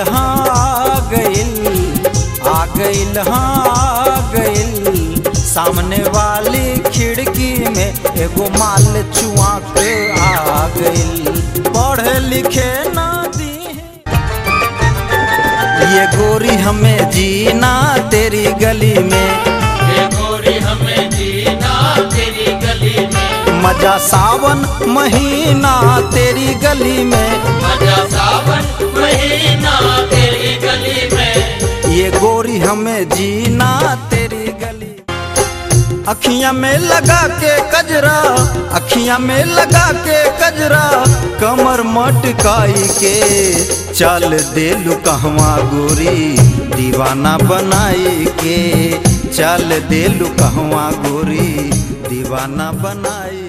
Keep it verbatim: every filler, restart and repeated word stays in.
हाँ गइल, आ गइल हाँ गइल। सामने वाली खिड़की में एगो माल चुआक आ गइल। पढ़े लिखे ना दी ये गोरी हमें जीना तेरी गली में, ये गोरी हमें जीना तेरी गली में। मजा सावन महीना तेरी गली में, मजा सावन महीना तेरी गली में। ये गोरी हमें जीना तेरी गली। अखियां में लगा के कजरा, अखियां में लगा के कजरा, कमर मटकाई के चल देलू कहवा गोरी दीवाना बनाई के। चल देलू कहवा गोरी दीवाना बनाई।